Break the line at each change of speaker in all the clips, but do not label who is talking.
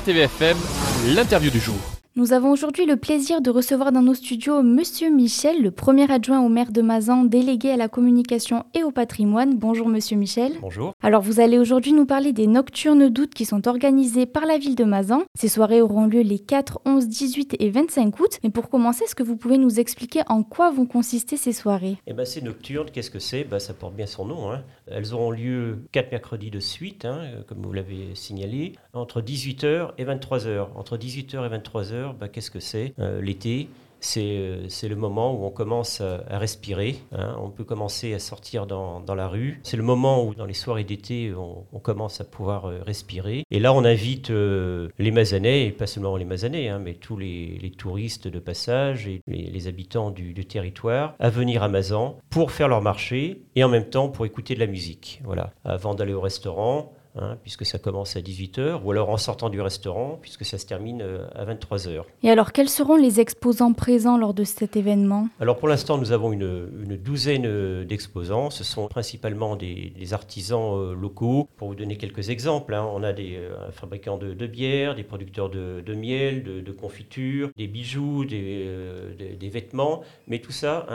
RTVFM, l'interview du jour.
Nous avons aujourd'hui le plaisir de recevoir dans nos studios Monsieur Michel, le premier adjoint au maire de Mazan, délégué à la communication et au patrimoine. Bonjour Monsieur Michel.
Bonjour.
Alors vous allez aujourd'hui nous parler des Nocturnes d'août qui sont organisées par la ville de Mazan. Ces soirées auront lieu les 4, 11, 18 et 25 août. Mais pour commencer, est-ce que vous pouvez nous expliquer en quoi vont consister ces soirées ?
Ces nocturnes, qu'est-ce que c'est ? Ça porte bien son nom. Elles auront lieu 4 mercredis de suite, comme vous l'avez signalé, entre 18h et 23h. Entre 18h et 23h, qu'est-ce que c'est ? L'été, c'est le moment où on commence à respirer. On peut commencer à sortir dans la rue. C'est le moment où, dans les soirées d'été, on commence à pouvoir respirer. Et là, on invite les Mazanais, et pas seulement les Mazanais, mais tous les touristes de passage et les habitants du territoire, à venir à Mazan pour faire leur marché et en même temps pour écouter de la musique. Voilà. Avant d'aller au restaurant, puisque ça commence à 18h, ou alors en sortant du restaurant, puisque ça se termine à 23h.
Et alors, quels seront les exposants présents lors de cet événement ?
Alors pour l'instant, nous avons une douzaine d'exposants. Ce sont principalement des artisans locaux. Pour vous donner quelques exemples, on a des fabricants de bière, des producteurs de miel, de confitures, des bijoux, des vêtements, mais tout ça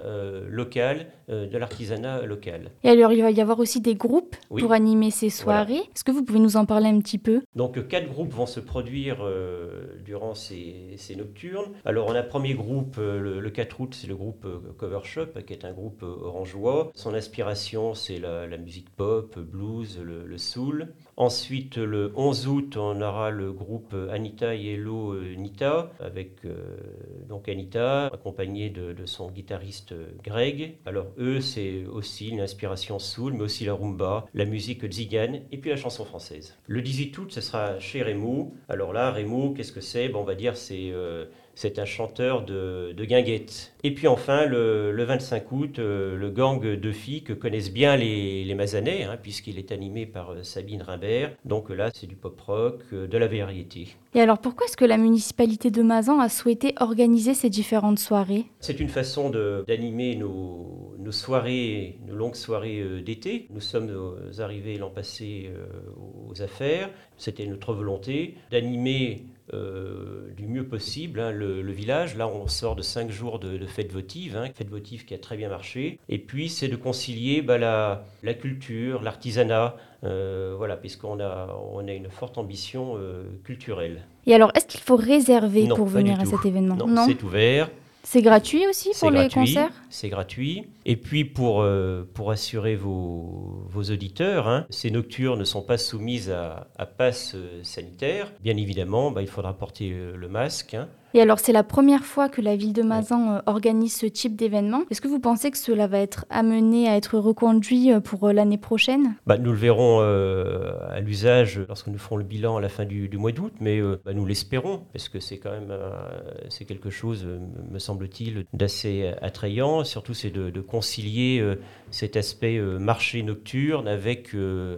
local, de l'artisanat local.
Et alors, il va y avoir aussi des groupes pour animer ces soirées.
Voilà.
Est-ce que vous pouvez nous en parler un petit peu ?
Donc 4 groupes vont se produire durant ces nocturnes. Alors on a premier groupe, le 4 août, c'est le groupe Cover Shop, qui est un groupe orangeois. Son inspiration, c'est la musique pop, blues, le soul. Ensuite, le 11 août, on aura le groupe Anita et Hello Nita, avec donc Anita, accompagnée de son guitariste Greg. Alors eux, c'est aussi une inspiration soul, mais aussi la rumba, la musique tzigane, et puis la chanson française. Le 18 août, ce sera chez Remo. Alors là, Remo, qu'est-ce que c'est ? On va dire c'est un chanteur de guinguette. Et puis enfin, le 25 août, le gang de filles que connaissent bien les Mazanais, puisqu'il est animé par Sabine Rimbert. Donc là, c'est du pop-rock, de la variété.
Et alors, pourquoi est-ce que la municipalité de Mazan a souhaité organiser ces différentes soirées ?
C'est une façon d'animer nos soirées, nos longues soirées d'été. Nous sommes arrivés l'an passé aux affaires. C'était notre volonté d'animer du mieux possible le village. Là, on sort de 5 jours de fête votive, fête votive qui a très bien marché. Et puis, c'est de concilier la culture, l'artisanat, puisqu'on a une forte ambition culturelle.
Et alors, est-ce qu'il faut réserver
Non,
pour venir à cet événement ?
Non, c'est ouvert.
C'est gratuit aussi pour les concerts ?
C'est gratuit. Et puis pour assurer vos auditeurs, ces nocturnes ne sont pas soumises à passe sanitaire. Bien évidemment, il faudra porter le masque.
Et alors, c'est la première fois que la ville de Mazan organise ce type d'événement. Est-ce que vous pensez que cela va être amené à être reconduit pour l'année prochaine ?
Nous le verrons à l'usage lorsque nous ferons le bilan à la fin du mois d'août, mais nous l'espérons, parce que c'est quand même c'est quelque chose, me semble-t-il, d'assez attrayant. Surtout, c'est de concilier cet aspect marché nocturne avec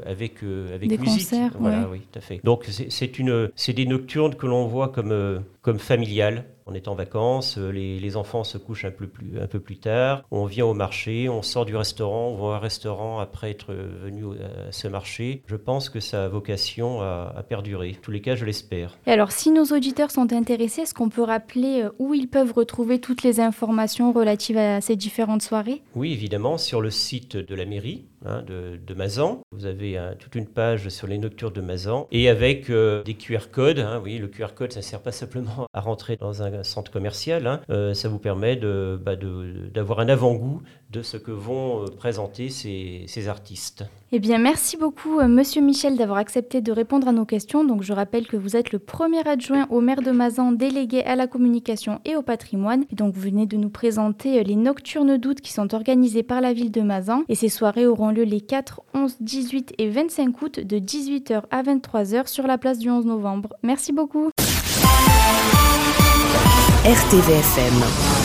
des
musique.
Concerts,
Voilà, oui, tout à fait. Donc, c'est des nocturnes que l'on voit comme familiales. On est en vacances, les enfants se couchent un peu plus tard, on vient au marché, on sort du restaurant, on va au restaurant après être venu à ce marché. Je pense que ça a vocation à perdurer. En tous les cas, je l'espère.
Et alors, si nos auditeurs sont intéressés, est-ce qu'on peut rappeler où ils peuvent retrouver toutes les informations relatives à ces différentes soirées ?
Oui, évidemment, sur le site de la mairie de Mazan. Vous avez toute une page sur les nocturnes de Mazan et avec des QR codes. Oui, le QR code, ça ne sert pas simplement à rentrer dans un centre commercial. Ça vous permet d'avoir un avant-goût de ce que vont présenter ces artistes.
Eh bien, merci beaucoup, Monsieur Michel, d'avoir accepté de répondre à nos questions. Donc, je rappelle que vous êtes le premier adjoint au maire de Mazan, délégué à la communication et au patrimoine. Et donc, vous venez de nous présenter les Nocturnes d'août qui sont organisées par la ville de Mazan. Et ces soirées auront lieu les 4, 11, 18 et 25 août de 18h à 23h sur la place du 11 novembre. Merci beaucoup.
RTVFM.